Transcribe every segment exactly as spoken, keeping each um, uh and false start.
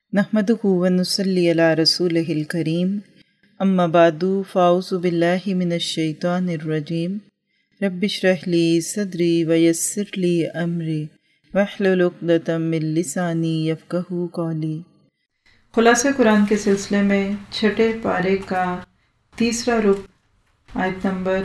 نحمدہ ونصلی علی رسولہ الکریم اما بعد فاعوذ باللہ من الشیطان الرجیم رب اشرح لی صدری ویسر لی امری واحلل عقدۃ من لسانی یفقہوا قولی۔ خلاصہ قرآن کے سلسلے میں چھٹے پارے کا تیسرا رکن آیت نمبر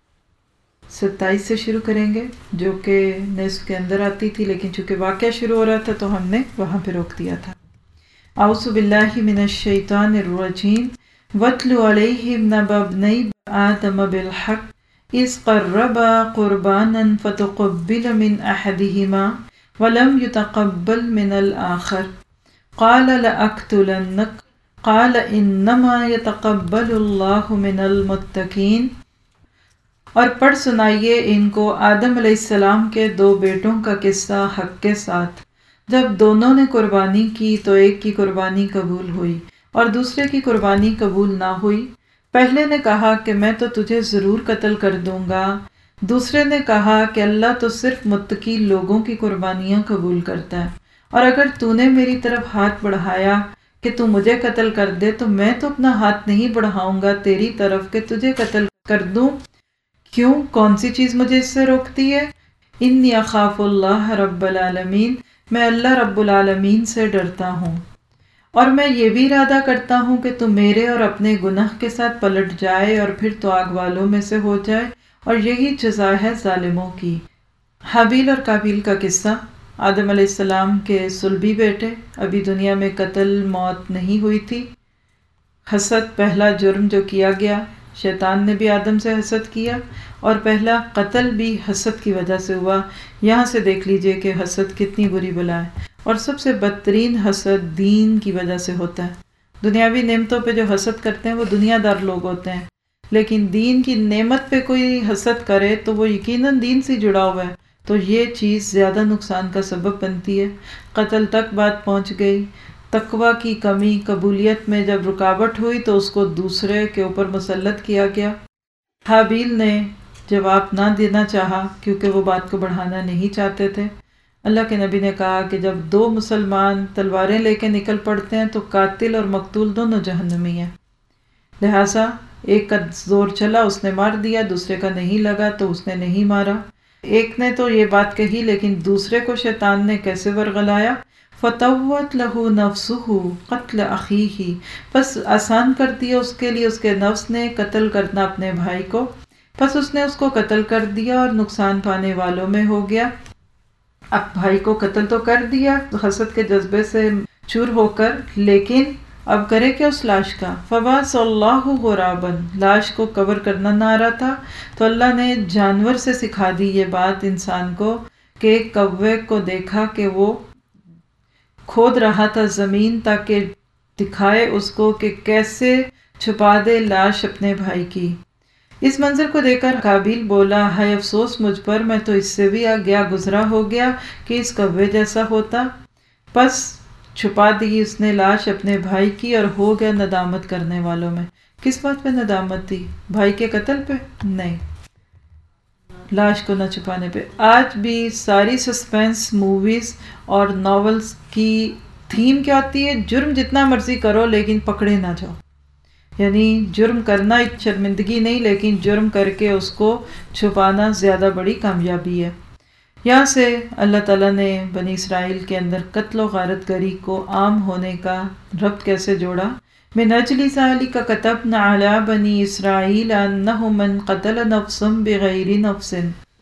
ستائیس سے شروع کریں گے، جو کہ نصف کے اندر آتی تھی، لیکن چونکہ واقعہ شروع ہو رہا تھا تو ہم نے وہاں پہ روک دیا تھا۔ اعوذ باللہ من الشیطان الرجیم واتل علیہم نبأ ابنی آدم بالحق اذ قربا قربانا فتقبل من احدہما ولم يتقبل من الآخر قال لأقتلنک قال انما يتقبل اللہ من المتقین۔ اور پڑھ سنائیے ان کو آدم علیہ السلام کے دو بیٹوں کا قصہ حق کے ساتھ۔ جب دونوں نے قربانی کی تو ایک کی قربانی قبول ہوئی اور دوسرے کی قربانی قبول نہ ہوئی۔ پہلے نے کہا کہ میں تو تجھے ضرور قتل کر دوں گا، دوسرے نے کہا کہ اللہ تو صرف متقی لوگوں کی قربانیاں قبول کرتا ہے، اور اگر تو نے میری طرف ہاتھ بڑھایا کہ تو مجھے قتل کر دے تو میں تو اپنا ہاتھ نہیں بڑھاؤں گا تیری طرف کہ تجھے قتل کر دوں۔ کیوں؟ کون سی چیز مجھے اس سے روکتی ہے؟ انی اخاف اللہ رب العالمین، میں اللہ رب العالمین سے ڈرتا ہوں، اور میں یہ بھی ارادہ کرتا ہوں کہ تو میرے اور اپنے گناہ کے ساتھ پلٹ جائے اور پھر تو آگ والوں میں سے ہو جائے، اور یہی جزا ہے ظالموں کی۔ حابیل اور قابیل کا قصہ۔ آدم علیہ السلام کے صلبی بیٹے، ابھی دنیا میں قتل موت نہیں ہوئی تھی۔ حسد پہلا جرم جو کیا گیا، شیطان نے بھی آدم سے حسد کیا، اور پہلا قتل بھی حسد کی وجہ سے ہوا۔ یہاں سے دیکھ لیجئے کہ حسد کتنی بری بلا ہے، اور سب سے بدترین حسد دین کی وجہ سے ہوتا ہے۔ دنیاوی نعمتوں پہ جو حسد کرتے ہیں وہ دنیا دار لوگ ہوتے ہیں، لیکن دین کی نعمت پہ کوئی حسد کرے تو وہ یقیناً دین سے جڑا ہوا ہے، تو یہ چیز زیادہ نقصان کا سبب بنتی ہے۔ قتل تک بات پہنچ گئی۔ تقوی کی کمی، قبولیت میں جب رکاوٹ ہوئی تو اس کو دوسرے کے اوپر مسلط کیا گیا۔ حابیل نے جواب نہ دینا چاہا کیونکہ وہ بات کو بڑھانا نہیں چاہتے تھے۔ اللہ کے نبی نے کہا کہ جب دو مسلمان تلواریں لے کے نکل پڑتے ہیں تو قاتل اور مقتول دونوں جہنمی ہیں، لہٰذا ایک کا زور چلا، اس نے مار دیا، دوسرے کا نہیں لگا تو اس نے نہیں مارا۔ ایک نے تو یہ بات کہی لیکن دوسرے کو شیطان نے کیسے ورغلایا؟ فَطَوَّتْ لَهُ نَفْسُهُ قَتْلَ أَخِيهِ، بس آسان کر دیا اس کے لیے اس کے نفس نے قتل کرنا اپنے بھائی کو، بس اس نے اس کو قتل کر دیا اور نقصان پانے والوں میں ہو گیا۔ اب بھائی کو قتل تو کر دیا حسد کے جذبے سے چور ہو کر، لیکن اب کرے کیا اس لاش کا؟ فَبَعَثَ اللَّهُ غُرَابًا، لاش کو کور کرنا نہ آ رہا تھا تو اللہ نے جانور سے سکھا دی یہ بات انسان کو، کہ ایک کوے کو دیکھا کہ وہ کھود رہا تھا زمین تاکہ دکھائے اس کو کہ کیسے چھپا دے لاش اپنے بھائی کی۔ اس منظر کو دیکھ کر قابیل بولا، ہائے افسوس مجھ پر، میں تو اس سے بھی گیا گزرا ہو گیا کہ اس کوے جیسا ہوتا۔ پس چھپا دی اس نے لاش اپنے بھائی کی اور ہو گیا ندامت کرنے والوں میں۔ کس بات پہ ندامت تھی؟ بھائی کے قتل پہ؟ نہیں، لاش کو نہ چھپانے پہ۔ آج بھی ساری سسپینس موویز اور ناولز کی تھیم کیا ہوتی ہے؟ جرم جتنا مرضی کرو لیکن پکڑے نہ جاؤ، یعنی جرم کرنا شرمندگی نہیں، لیکن جرم کر کے اس کو چھپانا زیادہ بڑی کامیابی ہے۔ یہاں سے اللہ تعالیٰ نے بنی اسرائیل کے اندر قتل و غارت گری کو عام ہونے کا ربط کیسے جوڑا؟ من اجل ذلک کتبنا علی بنی اسرائیل انہ من قتل نفسا بغیر نفس،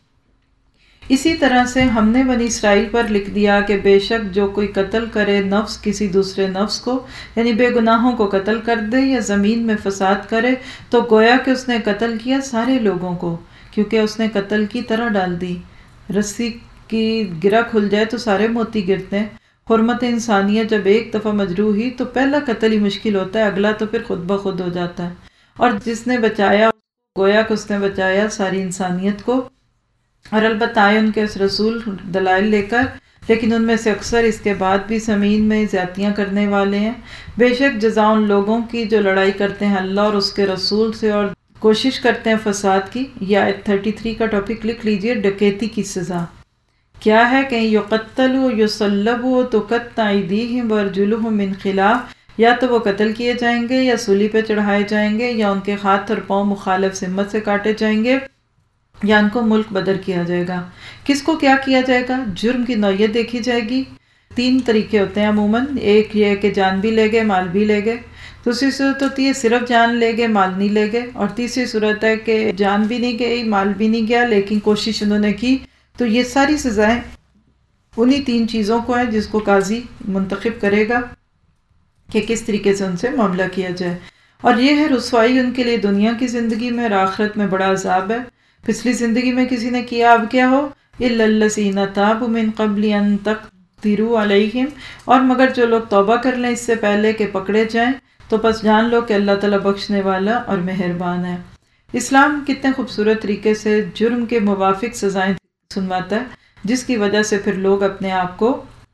اسی طرح سے ہم نے بنی اسرائیل پر لکھ دیا کہ بے شک جو کوئی قتل کرے نفس کسی دوسرے نفس کو، یعنی بے گناہوں کو قتل کر دے یا زمین میں فساد کرے، تو گویا کہ اس نے قتل کیا سارے لوگوں کو، کیونکہ اس نے قتل کی طرح ڈال دی۔ رسی کی گرہ کھل جائے تو سارے موتی گرتے ہیں۔ حرمت انسانیت جب ایک دفعہ مجروح ہوئی تو پہلا قتل ہی مشکل ہوتا ہے، اگلا تو پھر خود بخود ہو جاتا ہے۔ اور جس نے بچایا گویا کہ اس نے بچایا ساری انسانیت کو، اور البتہ آئے ان کے اس رسول دلائل لے کر، لیکن ان میں سے اکثر اس کے بعد بھی زمین میں زیادتیاں کرنے والے ہیں۔ بے شک جزا ان لوگوں کی جو لڑائی کرتے ہیں اللہ اور اس کے رسول سے اور کوشش کرتے ہیں فساد کی۔ یہ آیت تینتیس کا ٹاپک لکھ لیجئے، ڈکیتی کی سزا۔ کیا ہے کہ یقتلوا یصلبوا تقطع ایدیہم وارجلہم من خلاف، یا تو وہ قتل کیے جائیں گے یا سولی پہ چڑھائے جائیں گے، یا ان کے ہاتھ اور پاؤں مخالف سمت سے کاٹے جائیں گے، یا ان کو ملک بدر کیا جائے گا۔ کس کو کیا کیا جائے گا؟ جرم کی نوعیت دیکھی جائے گی۔ تین طریقے ہوتے ہیں عموماً، ایک یہ کہ جان بھی لے گئے مال بھی لے گئے، دوسری صورت ہوتی ہے صرف جان لے گئے مال نہیں لے گئے، اور تیسری صورت ہے کہ جان بھی نہیں گئی مال بھی نہیں گیا لیکن کوشش انہوں نے کی۔ تو یہ ساری سزائیں انہی تین چیزوں کو ہیں جس کو قاضی منتخب کرے گا کہ کس طریقے سے ان سے معاملہ کیا جائے۔ اور یہ ہے رسوائی ان کے لیے دنیا کی زندگی میں اور آخرت میں بڑا عذاب ہے۔ پچھلی زندگی میں کسی نے کیا، اب کیا ہو، إِلَّا الَّذِينَ تَابُوا مِن قَبْلِ أَن تَقْدِرُوا عَلَيْهِمْ، اور مگر جو لوگ توبہ کر لیں اس سے پہلے کہ پکڑے جائیں، تو پس جان لو کہ اللہ تعالیٰ بخشنے والا اور مہربان ہے۔ اسلام کتنے خوبصورت طریقے سے جرم کے موافق سزائیں سنواتا ہے، جس کی وجہ سے پھر لوگ اپنے آپ کو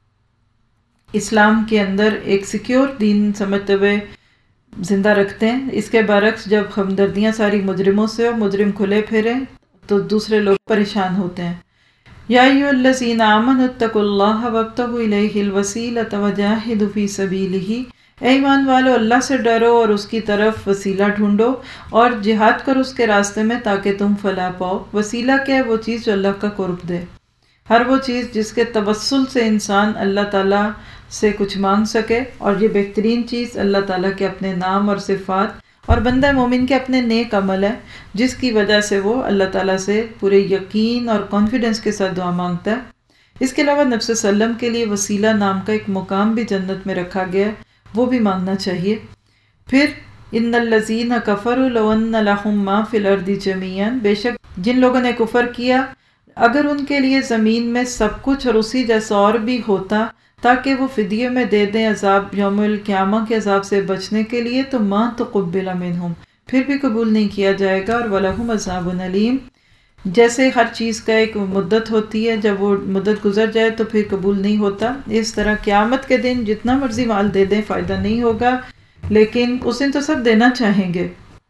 اسلام کے اندر ایک سیکیور دین سمجھتے ہوئے زندہ رکھتے ہیں۔ اس کے برعکس جب ہمدردیاں ساری مجرموں سے اور مجرم کھلے پھرے تو دوسرے لوگ پریشان ہوتے ہیں۔ یا ایھا الذین آمنوا اتقوا اللہ وابتغوا الیہ الوسیلۃ وجاہدوا فی سبیلہ، اے ایمان والو اللہ سے ڈرو اور اس کی طرف وسیلہ ڈھونڈو اور جہاد کرو اس کے راستے میں تاکہ تم فلاح پاؤ۔ وسیلہ کیا ہے؟ وہ چیز جو اللہ کا قرب دے، ہر وہ چیز جس کے توسل سے انسان اللہ تعالیٰ سے کچھ مانگ سکے، اور یہ بہترین چیز اللہ تعالیٰ کے اپنے نام اور صفات اور بندہ مومن کے اپنے نیک عمل ہے، جس کی وجہ سے وہ اللہ تعالیٰ سے پورے یقین اور کانفیڈنس کے ساتھ دعا مانگتا ہے۔ اس کے علاوہ نبی صلی اللہ علیہ وسلم کے لیے وسیلہ نام کا ایک مقام بھی جنت میں رکھا گیا ہے، وہ بھی مانگنا چاہیے۔ پھر ان الذین کفروا لو ان لهم ما فی الارض جمیعا، بے شک جن لوگوں نے کفر کیا اگر ان کے لیے زمین میں سب کچھ اور اسی جیسا اور بھی ہوتا تاکہ وہ فدیے میں دے دیں عذاب یوم القیامہ کے عذاب سے بچنے کے لیے، تو ما تقبل منہم، پھر بھی قبول نہیں کیا جائے گا، اور وَلَهُمْ عَذَابٌ علیم۔ جیسے ہر چیز کا ایک مدت ہوتی ہے، جب وہ مدت گزر جائے تو پھر قبول نہیں ہوتا، اس طرح قیامت کے دن جتنا مرضی مال دے دیں فائدہ نہیں ہوگا، لیکن اس دن تو سب دینا چاہیں گے،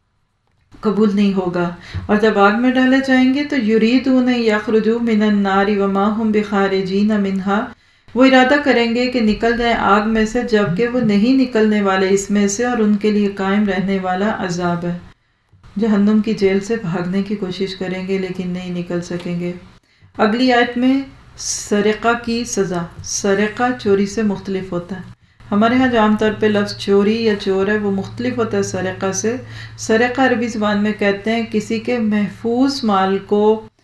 قبول نہیں ہوگا۔ اور جب آگ میں ڈالے جائیں گے تو یریدون یخرجوا من النار وما هم بخارجین منها، وہ ارادہ کریں گے کہ نکل جائیں آگ میں سے جبکہ وہ نہیں نکلنے والے اس میں سے، اور ان کے لیے قائم رہنے والا عذاب ہے۔ جہنم کی جیل سے بھاگنے کی کوشش کریں گے لیکن نہیں نکل سکیں گے۔ اگلی آیت میں سرقہ کی سزا، سرقہ چوری سے مختلف ہوتا ہے۔ ہمارے ہاں جو عام طور پہ لفظ چوری یا چور ہے وہ مختلف ہوتا ہے سرقہ سے۔ سرقہ عربی زبان میں کہتے ہیں کسی کے محفوظ مال کو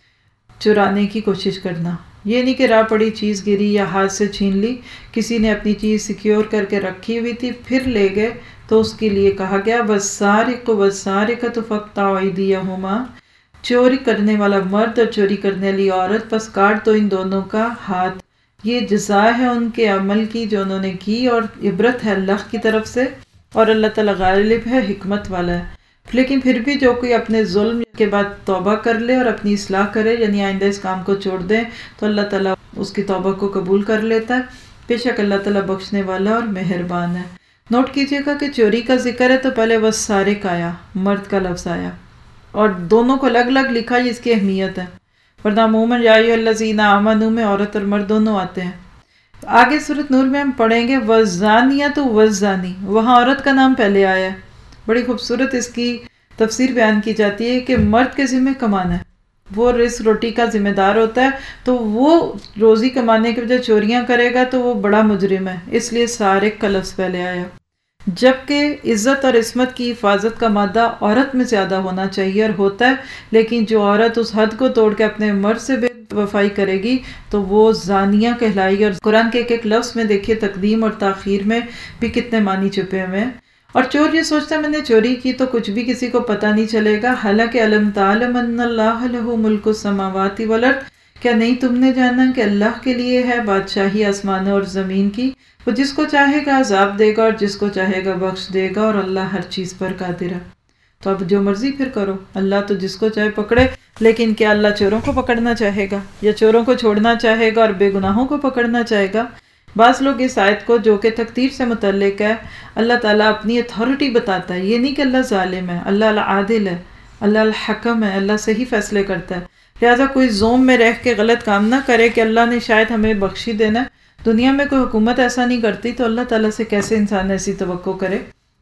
چرانے کی کوشش کرنا، یہ نہیں کہ راہ پڑی چیز گری یا ہاتھ سے چھین لی، کسی نے اپنی چیز سیکیور کر کے رکھی ہوئی تھی پھر لے گئے تو اس کے لیے کہا گیا والسارق والسارقۃ فاقطعوا ایدیہما، چوری کرنے والا مرد اور چوری کرنے والی عورت پس کاٹ دو ان دونوں کا ہاتھ، یہ جزا ہے ان کے عمل کی جو انہوں نے کی، اور عبرت ہے اللہ کی طرف سے، اور اللہ تعالیٰ غالب ہے حکمت والا ہے۔ لیکن پھر بھی جو کوئی اپنے ظلم کے بعد توبہ کر لے اور اپنی اصلاح کرے، یعنی آئندہ اس کام کو چھوڑ دے، تو اللہ تعالیٰ اس کی توبہ کو قبول کر لیتا ہے۔ بے شک اللہ تعالیٰ بخشنے والا اور مہربان ہے۔ نوٹ کیجئے گا کہ چوری کا ذکر ہے تو پہلے وہ سارق آیا، مرد کا لفظ آیا، اور دونوں کو الگ الگ لکھا، یہ اس کی اہمیت ہے، ورنہ عموماً یا ایھا الذین آمنوا میں عورت اور مرد دونوں آتے ہیں۔ آگے سورۃ نور میں ہم پڑھیں گے والزانیۃ والزانی، وہاں عورت کا نام پہلے آیا ہے۔ بڑی خوبصورت اس کی تفسیر بیان کی جاتی ہے کہ مرد کے ذمہ کمانا ہے، وہ رزق روٹی کا ذمہ دار ہوتا ہے، تو وہ روزی کمانے کے بجائے چوریاں کرے گا تو وہ بڑا مجرم ہے، اس لیے سارق کا لفظ پہلے آیا۔ جبکہ عزت اور عصمت کی حفاظت کا مادہ عورت میں زیادہ ہونا چاہیے اور ہوتا ہے، لیکن جو عورت اس حد کو توڑ کے اپنے مرد سے بے وفائی کرے گی تو وہ زانیہ کہلائی گی۔ اور قرآن کے ایک ایک لفظ میں دیکھیے تقدیم اور تاخیر میں بھی کتنے معنی چھپے ہوئے ہیں۔ اور چور یہ سوچتا ہے میں نے چوری کی تو کچھ بھی کسی کو پتہ نہیں چلے گا، حالانکہ الم تعلم ان اللہ لہ ملک السماوات والارض، کیا نہیں تم نے جانا کہ اللہ کے لیے ہے بادشاہی آسمانوں اور زمین کی، وہ جس کو چاہے گا عذاب دے گا اور جس کو چاہے گا بخش دے گا، اور اللہ ہر چیز پر قادر ہے۔ تو اب جو مرضی پھر کرو، اللہ تو جس کو چاہے پکڑے، لیکن کیا اللہ چوروں کو پکڑنا چاہے گا یا چوروں کو چھوڑنا چاہے گا اور بے گناہوں کو پکڑنا چاہے گا؟ بعض لوگ اس آیت کو جو کہ تقدیر سے متعلق ہے، اللہ تعالیٰ اپنی اتھارٹی بتاتا ہے، یہ نہیں کہ اللہ ظالم ہے، اللہ العادل ہے، اللہ الحکم ہے، اللہ صحیح فیصلے کرتا ہے، لہٰذا کوئی زوم میں رہ کے غلط کام نہ کرے کہ اللہ نے شاید ہمیں بخشی دینا ہے۔ دنیا میں کوئی حکومت ایسا نہیں کرتی تو اللہ تعالیٰ سے کیسے انسان ایسی توقع کرے۔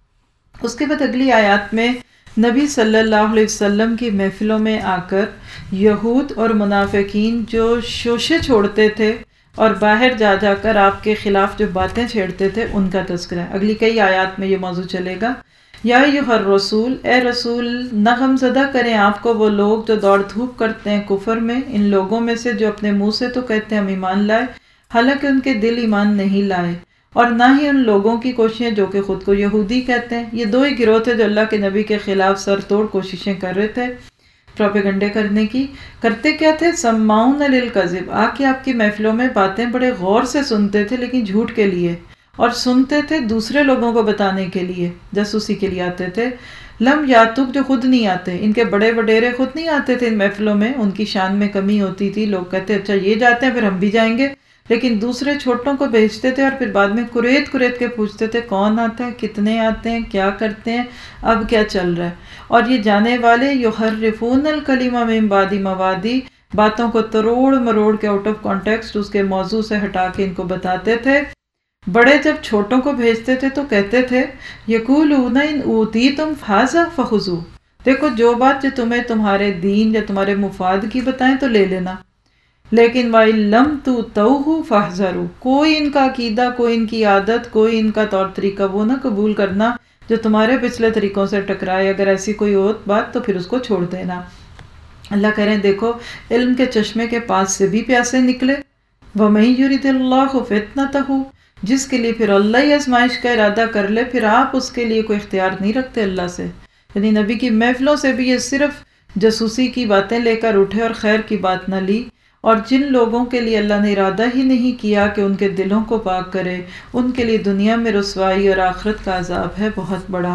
اس کے بعد اگلی آیات میں نبی صلی اللہ علیہ وسلم کی محفلوں میں آ کر یہود اور منافقین جو شوشے چھوڑتے تھے اور باہر جا جا کر آپ کے خلاف جو باتیں چھیڑتے تھے ان کا تذکرہ ہے۔ اگلی کئی آیات میں یہ موضوع چلے گا۔ یا ایھا الرسول، اے رسول نہ غم زدہ کریں آپ کو وہ لوگ جو دوڑ دھوپ کرتے ہیں کفر میں، ان لوگوں میں سے جو اپنے منہ سے تو کہتے ہیں ہم ایمان لائے حالانکہ ان کے دل ایمان نہیں لائے، اور نہ ہی ان لوگوں کی کوششیں جو کہ خود کو یہودی کہتے ہیں۔ یہ دو ہی گروہ تھے جو اللہ کے نبی کے خلاف سر توڑ کوششیں کر رہے تھے پروپیگنڈے کرنے کی۔ کرتے کیا تھے؟ سماعون للکذب، آ کے آپ کی محفلوں میں باتیں بڑے غور سے سنتے تھے لیکن جھوٹ کے لیے، اور سنتے تھے دوسرے لوگوں کو بتانے کے لیے، جاسوسی کے لیے آتے تھے۔ لم یاتوک، جو خود نہیں آتے، ان کے بڑے وڈیرے خود نہیں آتے تھے ان محفلوں میں، ان کی شان میں کمی ہوتی تھی، لوگ کہتے اچھا یہ جاتے ہیں پھر ہم بھی جائیں گے، لیکن دوسرے چھوٹوں کو بھیجتے تھے اور پھر بعد میں کریت کریت کے پوچھتے تھے کون آتا ہے، کتنے آتے ہیں، کیا کرتے ہیں، اب کیا چل رہا ہے۔ اور یہ جانے والے یحرفون الکلم من بعد مواضع، باتوں کو تروڑ مروڑ کے آؤٹ آف کانٹیکسٹ اس کے موضوع سے ہٹا کے ان کو بتاتے تھے۔ بڑے جب چھوٹوں کو بھیجتے تھے تو کہتے تھے یقولون ان اوتیتم ھذا فخذوہ، دیکھو جو بات جو تمہیں تمہارے دین یا تمہارے مفاد کی بتائیں تو لے لینا، لیکن وَإِن لَمْ تُؤْتَوْهُ فَاحْذَرُوا، کوئی ان کا عقیدہ، کوئی ان کی عادت، کوئی ان کا طور طریقہ وہ نہ قبول کرنا جو تمہارے پچھلے طریقوں سے ٹکرائے، اگر ایسی کوئی اور بات تو پھر اس کو چھوڑ دینا۔ اللہ کہہ رہے ہیں دیکھو علم کے چشمے کے پاس سے بھی پیاسے نکلے، وَمَن يُرِدِ اللَّهُ فِتْنَتَهُ، جس کے لیے پھر اللہ ہی آزمائش کا ارادہ کر لے پھر آپ اس کے لیے کوئی اختیار نہیں رکھتے اللہ سے۔ یعنی نبی کی محفلوں سے بھی یہ صرف جاسوسی کی باتیں لے کر اٹھے اور خیر کی بات نہ لی، اور جن لوگوں کے لیے اللہ نے ارادہ ہی نہیں کیا کہ ان کے دلوں کو پاک کرے، ان کے لیے دنیا میں رسوائی اور آخرت کا عذاب ہے بہت بڑا۔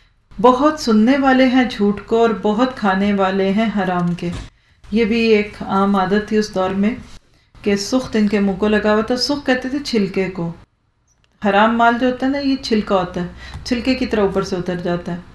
بہت سننے والے ہیں جھوٹ کو اور بہت کھانے والے ہیں حرام کے۔ یہ بھی ایک عام عادت تھی اس دور میں کہ سخت ان کے منہ کو لگا ہوا تھا۔ سخت کہتے تھے چھلکے کو، حرام مال جو ہوتا ہے نا یہ چھلکا ہوتا ہے، چھلکے کی طرح اوپر سے اتر جاتا ہے۔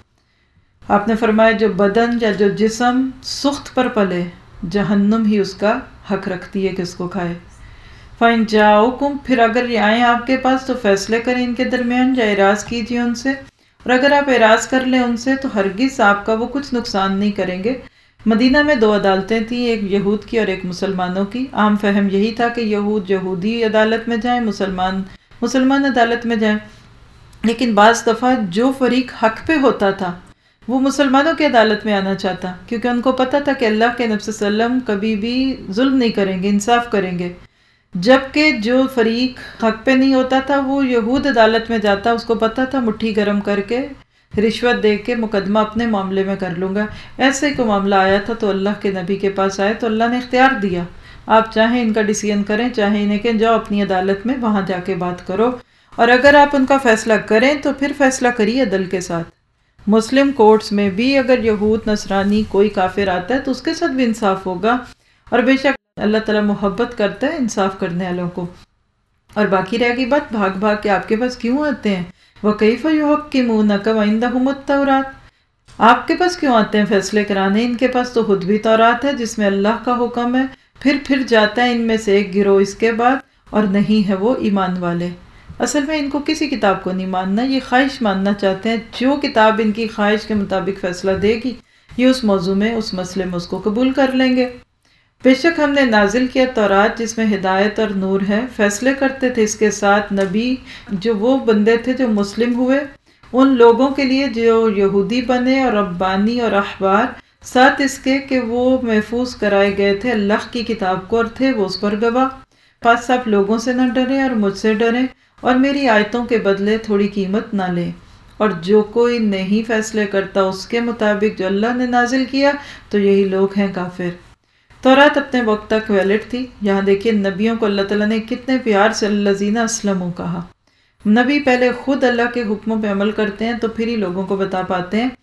آپ نے فرمایا جو بدن یا جو جسم سخت پر پلے جہنم ہی اس کا حق رکھتی ہے کہ اس کو کھائے۔ فَإِن جَاءُوكُمْ، پھر اگر یہ آئیں آپ کے پاس تو فیصلے کریں ان کے درمیان یا اعراض کیجیے ان سے، اور اگر آپ اعراض کر لیں ان سے تو ہرگز آپ کا وہ کچھ نقصان نہیں کریں گے۔ مدینہ میں دو عدالتیں تھیں، ایک یہود کی اور ایک مسلمانوں کی۔ عام فہم یہی تھا کہ یہود یہودی عدالت میں جائیں، مسلمان مسلمان عدالت میں جائیں، لیکن بعض دفعہ جو فریق حق پہ ہوتا تھا وہ مسلمانوں کی عدالت میں آنا چاہتا، کیونکہ ان کو پتہ تھا کہ اللہ کے نبی صلی اللہ علیہ وسلم کبھی بھی ظلم نہیں کریں گے، انصاف کریں گے۔ جبکہ جو فریق حق پہ نہیں ہوتا تھا وہ یہود عدالت میں جاتا، اس کو پتہ تھا مٹھی گرم کر کے رشوت دے کے مقدمہ اپنے معاملے میں کر لوں گا۔ ایسے ہی کوئی معاملہ آیا تھا تو اللہ کے نبی کے پاس آئے تو اللہ نے اختیار دیا، آپ چاہیں ان کا ڈیسیژن کریں، چاہیں انہیں کہ جاؤ اپنی عدالت میں وہاں جا کے بات کرو، اور اگر آپ ان کا فیصلہ کریں تو پھر فیصلہ کریے عدل کے ساتھ۔ مسلم کورٹس میں بھی اگر یہود نصرانی کوئی کافر آتا ہے تو اس کے ساتھ بھی انصاف ہوگا، اور بے شک اللہ تعالیٰ محبت کرتا ہے انصاف کرنے والوں کو۔ اور باقی رہ گئی بات بھاگ بھاگ کے آپ کے پاس کیوں آتے ہیں، وَكَيْفَ يُحَكِّمُونَكَ وَعِندَهُمُ التَّوْرَاةُ، آپ کے پاس کیوں آتے ہیں فیصلے کرانے، ان کے پاس تو خود بھی تورات ہے جس میں اللہ کا حکم ہے۔ پھر پھر جاتا ہے ان میں سے ایک گروہ اس کے بعد اور نہیں ہے وہ ایمان والے۔ اصل میں ان کو کسی کتاب کو نہیں ماننا، یہ خواہش ماننا چاہتے ہیں، جو کتاب ان کی خواہش کے مطابق فیصلہ دے گی یہ اس موضوع میں اس مسئلے میں اس کو قبول کر لیں گے۔ بے شک ہم نے نازل کیا تورات جس میں ہدایت اور نور ہے، فیصلے کرتے تھے اس کے ساتھ نبی جو وہ بندے تھے جو مسلم ہوئے، ان لوگوں کے لیے جو یہودی بنے اور ربانی اور احبار، ساتھ اس کے کہ وہ محفوظ کرائے گئے تھے اللہ کی کتاب کو اور تھے وہ اس پر گواہ۔ پس آپ لوگوں سے نہ ڈریں اور مجھ سے ڈریں اور میری آیتوں کے بدلے تھوڑی قیمت نہ لیں، اور جو کوئی نہیں فیصلے کرتا اس کے مطابق جو اللہ نے نازل کیا تو یہی لوگ ہیں کافر۔ تورات اپنے وقت تک ویلڈ تھی۔ یہاں دیکھیے نبیوں کو اللہ تعالیٰ نے کتنے پیار سے الذین اسلموا کہا۔ نبی پہلے خود اللہ کے حکموں پہ عمل کرتے ہیں تو پھر ہی لوگوں کو بتا پاتے ہیں۔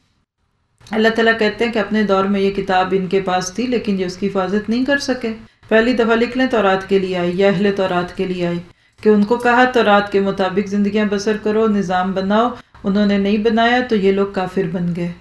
اللہ تعالیٰ کہتے ہیں کہ اپنے دور میں یہ کتاب ان کے پاس تھی لیکن یہ اس کی حفاظت نہیں کر سکے۔ پہلی دفعہ لکھ لیں تورات کے لیے آئی یا اہل تورات کے لیے آئی، کہ ان کو کہا تورات کے مطابق زندگیاں بسر کرو، نظام بناؤ، انہوں نے نہیں بنایا تو یہ لوگ کافر بن گئے۔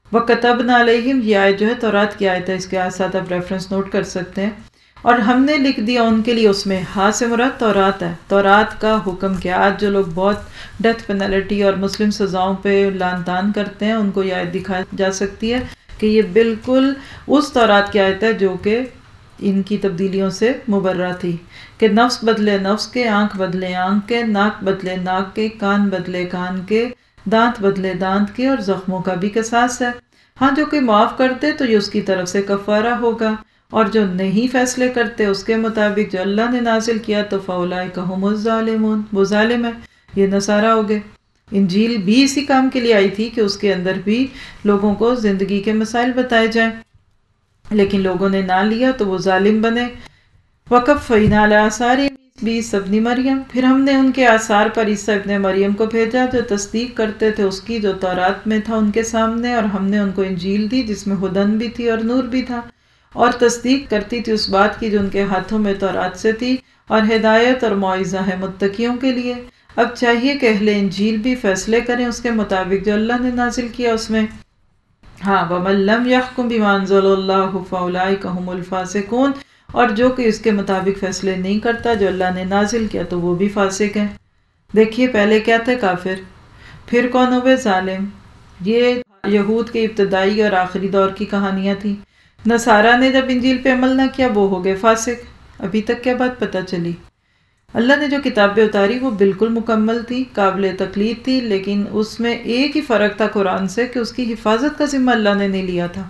وَكَتَبْنَا عَلَيْهِمْ، یہ آیت جو ہے تورات کی آیت ہے، اس کے ساتھ آپ ریفرنس نوٹ کر سکتے ہیں. اور ہم نے لکھ دیا ان کے لیے، اس میں ہاں سے مراد تورات ہے. تورات کا حکم کیا؟ آج جو لوگ بہت ڈیتھ پینلٹی اور مسلم سزاؤں پہ لان تان کرتے ہیں، ان کو یہ آیت دکھائی جا سکتی ہے کہ یہ بالکل اس تورات کی آیت ہے جو کہ ان کی تبدیلیوں سے مبرہ تھی، کہ نفس بدلے نفس کے، آنکھ بدلے آنکھ کے، ناک بدلے ناک کے، کان بدلے کان کے، دانت بدلے دانت کے، اور زخموں کا بھی قصاص ہے. ہاں جو کہ معاف کرتے تو یہ اس کی طرف سے کفارہ ہوگا، اور جو نہیں فیصلے کرتے اس کے مطابق جو اللہ نے نازل کیا تو فَأُولَٰئِکَ هُمُ الظَّالِمُونَ، وہ ظالم ہے. یہ نصارہ ہو گئے. انجیل بھی اسی کام کے لیے آئی تھی کہ اس کے اندر بھی لوگوں کو زندگی کے مسائل بتائے جائیں، لیکن لوگوں نے نہ لیا تو وہ ظالم بنے. وَقَفَّيْنَا عَلَىٰ آثَارِهِم بِعِیسَىٰ ابْنِ مریم، پھر ہم نے ان کے آثار پر عیسیٰ ابن مریم کو بھیجا جو تصدیق کرتے تھے اس کی جو تورات میں تھا ان کے سامنے، اور ہم نے ان کو انجیل دی جس میں ہدن بھی تھی اور نور بھی تھا، اور تصدیق کرتی تھی اس بات کی جو ان کے ہاتھوں میں تورات سے تھی، اور ہدایت اور موعظہ ہے متقیوں کے لیے. اب چاہیے کہ اہل انجیل بھی فیصلے کریں اس کے مطابق جو اللہ نے نازل کیا اس میں. ہاں وَمَن لَّمْ يَحْكُم بِمَا أَنزَلَ اللَّهُ فَأُولَٰئِکَ هُمُ الْفَاسِقُونَ، اور جو کہ اس کے مطابق فیصلے نہیں کرتا جو اللہ نے نازل کیا تو وہ بھی فاسق ہیں. دیکھیے پہلے کیا تھے؟ کافر، پھر کون ہوئے؟ ظالم. یہ یہود کے ابتدائی اور آخری دور کی کہانیاں تھیں. نصارہ نے جب انجیل پہ عمل نہ کیا وہ ہو گئے فاسق. ابھی تک کیا بات پتہ چلی؟ اللہ نے جو کتابیں اتاری وہ بالکل مکمل تھی، قابل تقلید تھی، لیکن اس میں ایک ہی فرق تھا قرآن سے کہ اس کی حفاظت کا ذمہ اللہ نے نہیں لیا تھا.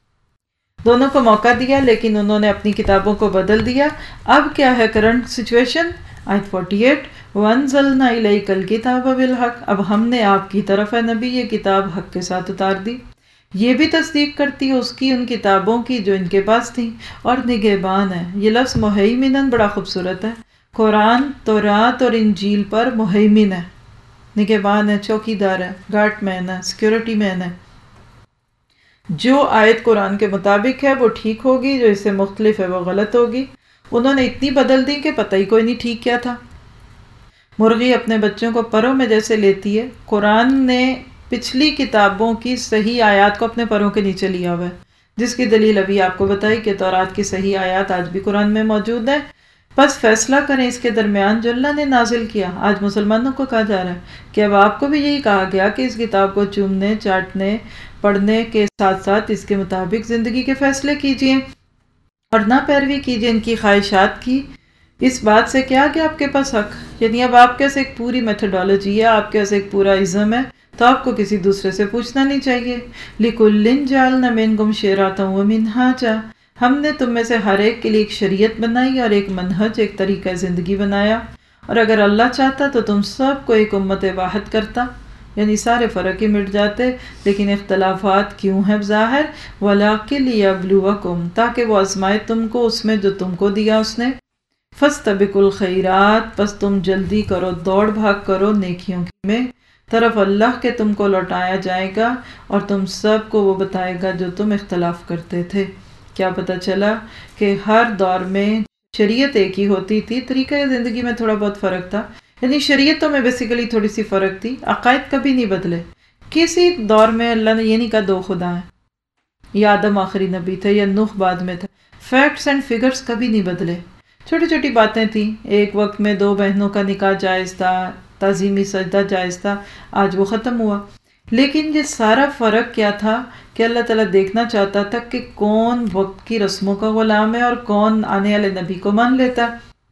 دونوں کو موقع دیا لیکن انہوں نے اپنی کتابوں کو بدل دیا. اب کیا ہے کرنٹ سچویشن؟ آیت اڑتالیس، وَأَنزَلْنَا إِلَيْكَ الْكِتَابَ بِالْحَقِّ، اب ہم نے آپ کی طرف ہے نبی یہ کتاب حق کے ساتھ اتار دی. یہ بھی تصدیق کرتی ہے اس کی ان کتابوں کی جو ان کے پاس تھیں، اور نگہبان ہے. یہ لفظ مہیمنن بڑا خوبصورت ہے. قرآن، تورات اور انجیل پر مہیمن ہے، نگہبان ہے، چوکیدار ہے، گارڈ مین ہے، سیکیورٹی مین ہے. جو آیت قرآن کے مطابق ہے وہ ٹھیک ہوگی، جو اس سے مختلف ہے وہ غلط ہوگی. انہوں نے اتنی بدل دی کہ پتہ ہی کوئی نہیں ٹھیک کیا تھا. مرغی اپنے بچوں کو پروں میں جیسے لیتی ہے، قرآن نے پچھلی کتابوں کی صحیح آیات کو اپنے پروں کے نیچے لیا ہوا ہے، جس کی دلیل ابھی آپ کو بتائی کہ تورات کی صحیح آیات آج بھی قرآن میں موجود ہے. بس فیصلہ کریں اس کے درمیان جو اللہ نے نازل کیا. آج مسلمانوں کو کہا جا رہا ہے کہ اب آپ کو بھی یہی کہا گیا کہ اس کتاب کو چومنے، چاٹنے، پڑھنے کے ساتھ ساتھ اس کے مطابق زندگی کے فیصلے کیجئے اور نہ پیروی کیجئے ان کی خواہشات کی. اس بات سے کیا کہ آپ کے پاس حق، یعنی اب آپ کے پاس ایک پوری میتھڈالوجی ہے، آپ کے پاس ایک پورا ازم ہے، تو آپ کو کسی دوسرے سے پوچھنا نہیں چاہیے. لِكُلٍّ جَعَلْنَا مِنْكُمْ شِرْعَةً وَمِنْهَاجًا، ہم نے تم میں سے ہر ایک کے لیے ایک شریعت بنائی اور ایک منہج، ایک طریقہ زندگی بنایا. اور اگر اللہ چاہتا تو تم سب کو ایک امت واحد کرتا، یعنی سارے فرق ہی مٹ جاتے. لیکن اختلافات کیوں ہیں ظاہر؟ وَلَٰكِن لِيَبْلُوَكُمْ، تاکہ وہ آزمائے تم کو اس میں جو تم کو دیا اس نے. فَاسْتَبِقُوا الْخَيْرَاتِ، پس تم جلدی کرو، دوڑ بھاگ کرو نیکیوں میں طرف اللہ کے تم کو لوٹایا جائے گا، اور تم سب کو وہ بتائے گا جو تم اختلاف کرتے تھے. کیا پتہ چلا کہ ہر دور میں شریعت ایک ہی ہوتی تھی، طریقہ زندگی میں تھوڑا بہت فرق تھا. یعنی شریعتوں میں بیسیکلی تھوڑی سی فرق تھی، عقائد کبھی نہیں بدلے. کسی دور میں اللہ نے یہ نہیں کہا دو خدا ہیں، یا آدم آخری نبی تھے یا نوح بعد میں تھا. فیکٹس اینڈ فگرز کبھی نہیں بدلے. چھوٹی چھوٹی باتیں تھیں. ایک وقت میں دو بہنوں کا نکاح جائز تھا، تعظیمی سجدہ جائز تھا، آج وہ ختم ہوا. لیکن یہ سارا فرق کیا تھا کہ اللہ تعالیٰ دیکھنا چاہتا تھا کہ کون وقت کی رسموں کا غلام ہے اور کون آنے والے نبی کو مان لیتا.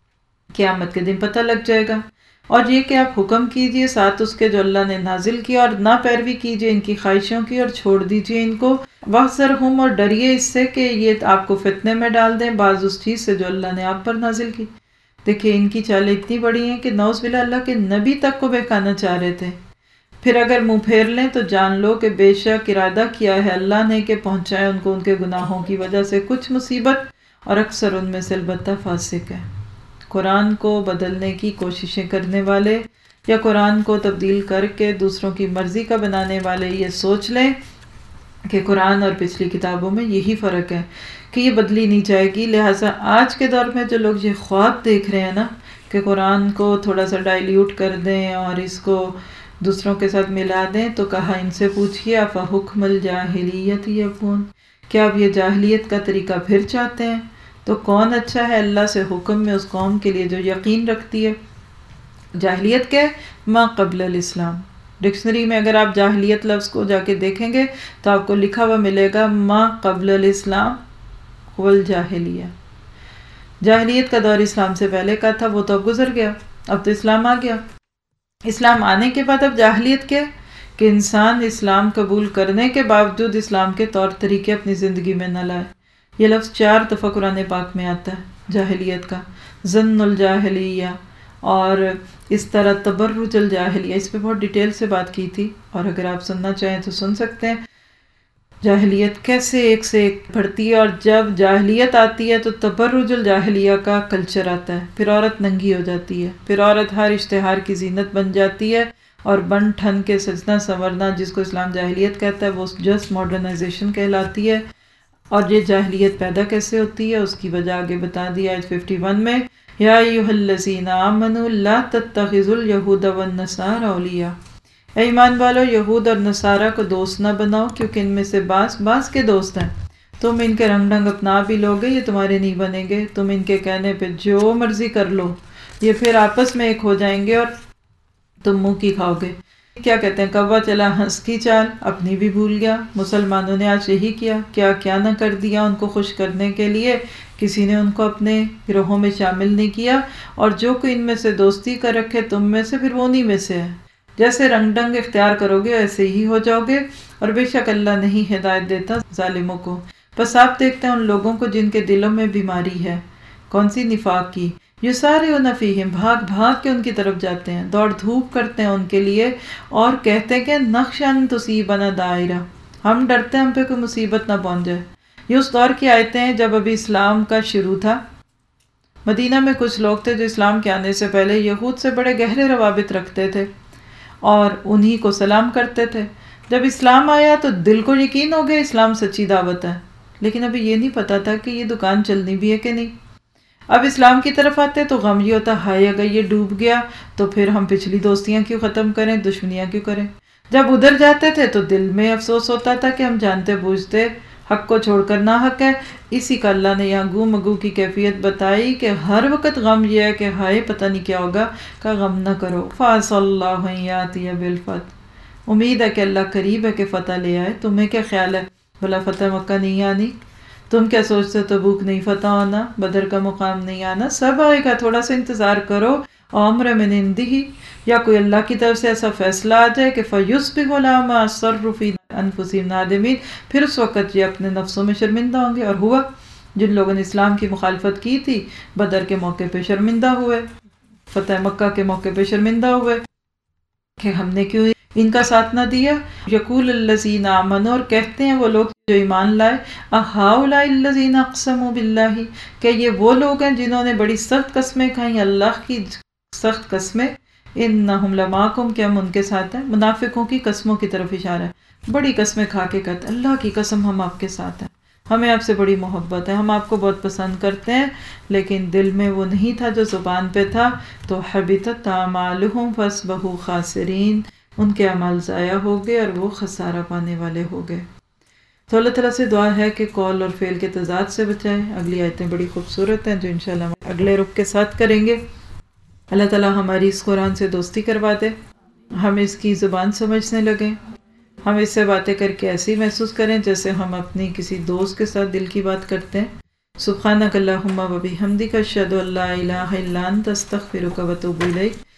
قیامت کے دن پتہ لگ جائے گا. اور یہ کہ آپ حکم کیجئے ساتھ اس کے جو اللہ نے نازل کیا، اور نہ پیروی کیجئے ان کی خواہشوں کی، اور چھوڑ دیجئے ان کو. وَاحْذَرْهُمْ، اور ڈریے اس سے کہ یہ آپ کو فتنے میں ڈال دیں بعض اس چیز سے جو اللہ نے آپ پر نازل کی. دیکھیں ان کی چالیں اتنی بڑی ہیں کہ نعوذ باللہ اللہ کے نبی تک کو بہکانا چاہ رہے تھے. پھر اگر منہ پھیر لیں تو جان لو کہ بے شک ارادہ کیا ہے اللہ نے کہ پہنچائے ان کو ان کے گناہوں کی وجہ سے کچھ مصیبت، اور اکثر ان میں سے البتہ فاسق ہے. قرآن کو بدلنے کی کوششیں کرنے والے یا قرآن کو تبدیل کر کے دوسروں کی مرضی کا بنانے والے یہ سوچ لیں کہ قرآن اور پچھلی کتابوں میں یہی فرق ہے کہ یہ بدلی نہیں جائے گی. لہٰذا آج کے دور میں جو لوگ یہ خواب دیکھ رہے ہیں نا کہ قرآن کو تھوڑا سا ڈائلیوٹ کر دیں اور اس کو دوسروں کے ساتھ ملا دیں، تو کہا ان سے پوچھئے افحکم الجاہلیت یبغون، کیا اب یہ جاہلیت کا طریقہ پھر چاہتے ہیں؟ تو کون اچھا ہے اللہ سے حکم میں اس قوم کے لیے جو یقین رکھتی ہے۔ جاہلیت کیا ہے؟ ما قبل الاسلام۔ ڈکشنری میں اگر آپ جاہلیت لفظ کو جا کے دیکھیں گے تو آپ کو لکھا ہوا ملے گا ما قبل الاسلام والجاہلیہ۔ جاہلیت کا دور اسلام سے پہلے کا تھا، وہ تو اب گزر گیا، اب تو اسلام آ گیا۔ اسلام آنے کے بعد اب جاہلیت کیا ہے کہ انسان اسلام قبول کرنے کے باوجود اسلام کے طور طریقے اپنی زندگی میں نہ لائے۔ یہ لفظ چار دفعہ قرآن پاک میں آتا ہے جاہلیت کا، ظن الجاہلیہ، اور اس طرح تبرج الجاہلیہ، اس پہ بہت ڈیٹیل سے بات کی تھی، اور اگر آپ سننا چاہیں تو سن سکتے ہیں۔ جاہلیت کیسے ایک سے ایک بڑھتی ہے، اور جب جاہلیت آتی ہے تو تبرج الجاہلیہ کا کلچر آتا ہے، پھر عورت ننگی ہو جاتی ہے، پھر عورت ہر اشتہار کی زینت بن جاتی ہے، اور بن ٹھن کے سجنا سنورنا جس کو اسلام جاہلیت کہتا ہے وہ جسٹ ماڈرنائزیشن کہلاتی ہے۔ اور یہ جاہلیت پیدا کیسے ہوتی ہے اس کی وجہ آگے بتا دیا آیت اکیاون میں، یا ایھا الذین آمنوا لا تتخذوا الیہود والنصارى اولیاء، اے ایمان والو یہود اور نصارہ کو دوست نہ بناؤ، کیونکہ ان میں سے بعض بعض کے دوست ہیں، تم ان کے رنگ ڈنگ اپنا بھی لوگے، یہ تمہارے نہیں بنیں گے، تم ان کے کہنے پہ جو مرضی کر لو، یہ پھر آپس میں ایک ہو جائیں گے اور تم منہ کی کھاؤ گے۔ کیا کہتے ہیں، کوا چلا ہنس کی چال، اپنی بھی بھول گیا۔ مسلمانوں نے آج یہی کیا، کیا کیا نہ کر دیا ان کو خوش کرنے کے لیے، کسی نے ان کو اپنے گروہوں میں شامل نہیں کیا، اور جو کوئی ان میں سے دوستی کر رکھے تم میں سے، پھر وہ انہی میں سے ہے۔ جیسے رنگ ڈنگ اختیار کرو گے ایسے ہی ہو جاؤ گے، اور بے شک اللہ نہیں ہدایت دیتا ظالموں کو۔ بس آپ دیکھتے ہیں ان لوگوں کو جن کے دلوں میں بیماری ہے، کون سی؟ نفاق کی۔ یسارعون فیہم، بھاگ بھاگ کے ان کی طرف جاتے ہیں، دوڑ دھوپ کرتے ہیں ان کے لیے، اور کہتے ہیں کہ نخشى ان تصیبنا دائرہ، ہم ڈرتے ہیں ہم پہ کوئی مصیبت نہ پہنچ جائے۔ یہ اس دور کی آیتیں ہیں جب ابھی اسلام کا شروع تھا۔ مدینہ میں کچھ لوگ تھے جو اسلام کے آنے سے پہلے یہود سے بڑے گہرے روابط رکھتے تھے اور انہی کو سلام کرتے تھے۔ جب اسلام آیا تو دل کو یقین ہو گیا اسلام سچی دعوت ہے، لیکن ابھی یہ نہیں پتا تھا کہ یہ دکان چلنی بھی ہے کہ نہیں۔ اب اسلام کی طرف آتے تو غم یہ ہوتا، ہائے اگر یہ ڈوب گیا تو پھر ہم پچھلی دوستیاں کیوں ختم کریں، دشمنیاں کیوں کریں۔ جب ادھر جاتے تھے تو دل میں افسوس ہوتا تھا کہ ہم جانتے بوجھتے حق کو چھوڑ کر نہ حق ہے۔ اسی کا اللہ نے یہاں گو مگو کی کیفیت بتائی کہ ہر وقت غم یہ ہے کہ ہائے پتہ نہیں کیا ہوگا، کا غم نہ کرو۔ فَعَسَى اللَّهُ أَن يَأْتِيَ بِالْفَتْحِ، امید ہے کہ اللہ قریب ہے کہ فتح لے آئے۔ تمہیں کیا خیال ہے بھلا فتح مکہ نہیں آنی؟ تم کیا سوچتے تبوک نہیں فتح ہونا، بدر کا مقام نہیں آنا؟ سب آئے گا، تھوڑا سا انتظار کرو۔ امر من عنده، یا کوئی اللہ کی طرف سے ایسا فیصلہ آ جائے کہ فَيُصْبِحُوا عَلَىٰ مَا أَصَرُّوا فِي أَنفُسِهِمْ نَادِمِينَ، پھر اس وقت یہ اپنے نفسوں میں شرمندہ ہوں گے۔ اور ہوا، جن لوگوں نے اسلام کی مخالفت کی تھی بدر کے موقع پہ شرمندہ ہوئے، فتح مکہ کے موقع پہ شرمندہ ہوئے کہ ہم نے کیوں ان کا ساتھ نہ دیا۔ یقول الذین آمنوا، اور کہتے ہیں وہ لوگ جو ایمان لائے، اہؤلاء الذین اقسموا باللہ، کہ یہ وہ لوگ ہیں جنہوں نے بڑی سخت قسمیں کھائیں، اللہ کی سخت قسمیں، انہم لمعکم، کہ ہم ان کے ساتھ ہیں۔ منافقوں کی قسموں کی طرف اشارہ ہے، بڑی قسمیں کھا کے کہتے ہیں اللہ کی قسم ہم آپ کے ساتھ ہیں، ہمیں آپ سے بڑی محبت ہے، ہم آپ کو بہت پسند کرتے ہیں، لیکن دل میں وہ نہیں تھا جو زبان پہ تھا۔ تو حبطت اعمالہم فاصبحوا خاسرین، ان کے اعمال ضائع ہو گئے اور وہ خسارہ پانے والے ہو گئے۔ تو اللہ تعالیٰ سے دعا ہے کہ قول اور فعل کے تضاد سے بچائے۔ اگلی آیتیں بڑی خوبصورت ہیں جو انشاءاللہ ہم اگلے رخ کے ساتھ کریں گے۔ اللہ تعالیٰ ہماری اس قرآن سے دوستی کروا دے، ہم اس کی زبان سمجھنے لگیں، ہم اس سے باتیں کر کے ایسی محسوس کریں جیسے ہم اپنی کسی دوست کے ساتھ دل کی بات کرتے ہیں۔ سبحانک اللہم و بحمدک، اشہد ان لا الہ الا انت، استغفرک و اتوب الیک۔